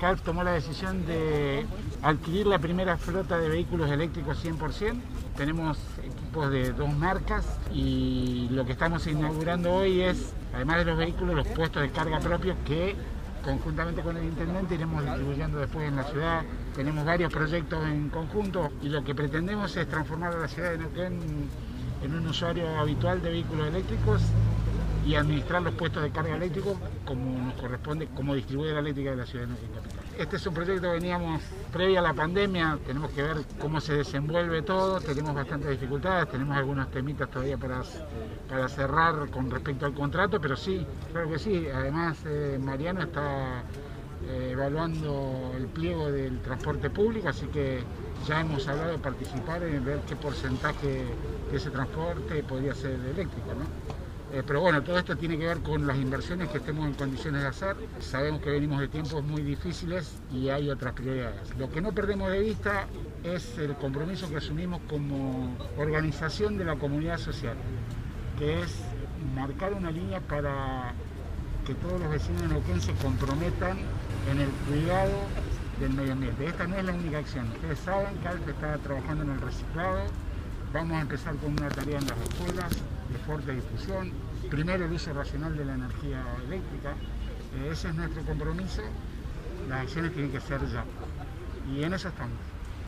CALF tomó la decisión de adquirir la primera flota de vehículos eléctricos 100%. Tenemos equipos de 2 marcas y lo que estamos inaugurando hoy es, además de los vehículos, los puestos de carga propios que conjuntamente con el intendente iremos distribuyendo después en la ciudad. Tenemos varios proyectos en conjunto y lo que pretendemos es transformar a la ciudad de Neuquén en un usuario habitual de vehículos eléctricos y administrar los puestos de carga eléctricos como nos corresponde como distribuidora eléctrica de la ciudad de Neuquén Capital. Este es un proyecto que veníamos previa a la pandemia, tenemos que ver cómo se desenvuelve todo, tenemos bastantes dificultades, tenemos algunos temitas todavía para cerrar con respecto al contrato, pero sí, claro que sí. Además, Mariano está evaluando el pliego del transporte público, así que ya hemos hablado de participar en ver qué porcentaje de ese transporte podría ser eléctrico, ¿no? Pero bueno, todo esto tiene que ver con las inversiones que estemos en condiciones de hacer. Sabemos que venimos de tiempos muy difíciles y hay otras prioridades. Lo que no perdemos de vista es el compromiso que asumimos como organización de la comunidad social, que es marcar una línea para que todos los vecinos de Neuquén se comprometan en el cuidado del medio ambiente. Esta no es la única acción. Ustedes saben que CALF está trabajando en el reciclado. Vamos a empezar con una tarea en las escuelas de fuerte difusión. Primero, el uso racional de la energía eléctrica. Ese es nuestro compromiso. Las acciones tienen que ser ya. Y en eso estamos.